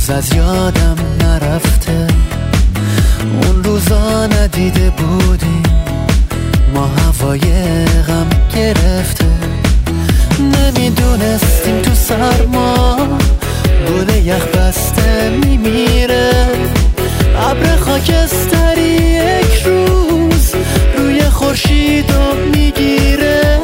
از یادم نرفته، اون روزا ندیده بودیم ما هوای غم گرفته. نمیدونستیم تو سرما گل یخ بسته میمیره، ابر خاکستری یک روز روی خورشیدو میگیره.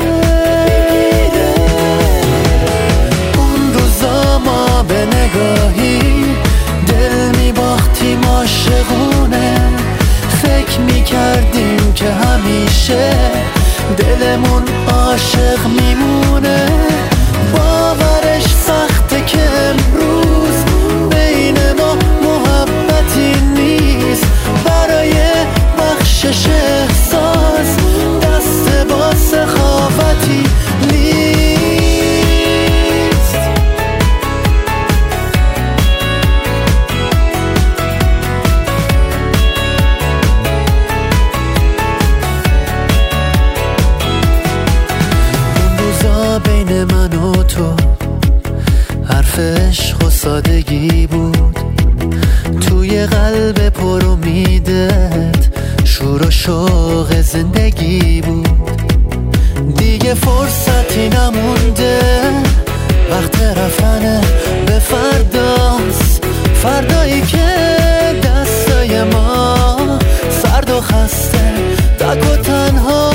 اون روزا ما به نگاهی دل میباختیم عاشقونه، فکر میکردیم که همیشه دلمون عاشق میمونه. باورش سخته که امروز بین ما محبتی نیست، برای بخشش احساس دست با سخاوتی نیست. اون روزا بین من و تو حرف عشق و سادگی بود، توی قلب پر امیدت شور و شوق زندگی بود. دیگه فرصتی نمونده، وقت رفتن به فرداست، فردایی که دستای ما سرد و خسته تک و تنها.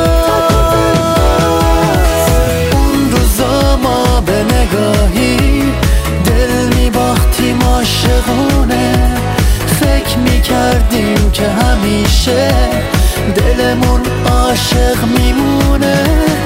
اون روزا ما به نگاهی دل میباختیم عاشقونه، فکر میکردیم که همیشه دلمون عاشق میمونه.